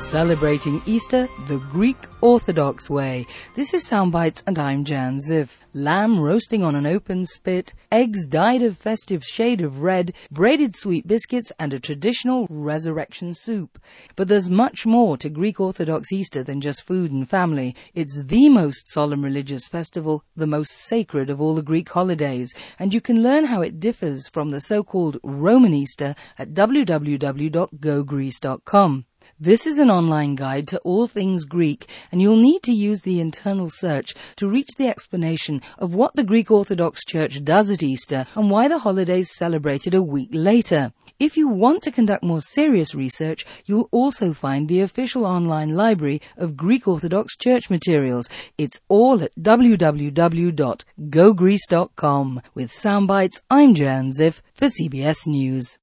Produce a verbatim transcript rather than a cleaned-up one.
Celebrating Easter the Greek Orthodox way. This is Soundbites and I'm Jan Ziff. Lamb roasting on an open spit, eggs dyed a festive shade of red, braided sweet biscuits and a traditional resurrection soup. But there's much more to Greek Orthodox Easter than just food and family. It's the most solemn religious festival, the most sacred of all the Greek holidays, and you can learn how it differs from the so-called Roman Easter at w w w dot go greece dot com. This is an online guide to all things Greek, and you'll need to use the internal search to reach the explanation of what the Greek Orthodox Church does at Easter and why the holiday is celebrated a week later. If you want to conduct more serious research, you'll also find the official online library of Greek Orthodox Church materials. It's all at w w w dot go greece dot com. With Soundbites, I'm Jan Ziff for C B S News.